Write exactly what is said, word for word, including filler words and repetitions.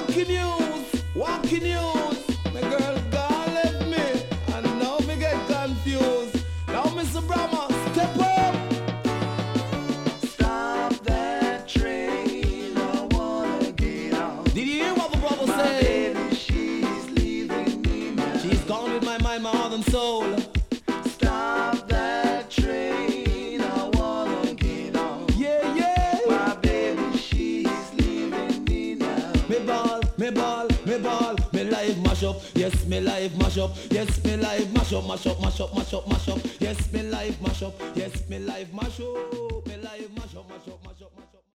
Walking news, walking news. My girl gone left me, and now me get confused. Now Mister Brahma, step up. Stop that train, I wanna get on. Did you hear what the brother My said? baby, she's leaving me now. She's gone with my mind, my heart and soul. Stop that train, I wanna get on. Yeah, yeah. My baby, she's leaving me now. Me ball, me ball, me ball. Me life mash up. Yes, me life mash up. Yes, me life mash up, mash up, mash up, mash up, mash up. Yes, me life mash up. Yes, me life mash up. Me life mash up, mash up, mash up, mash up.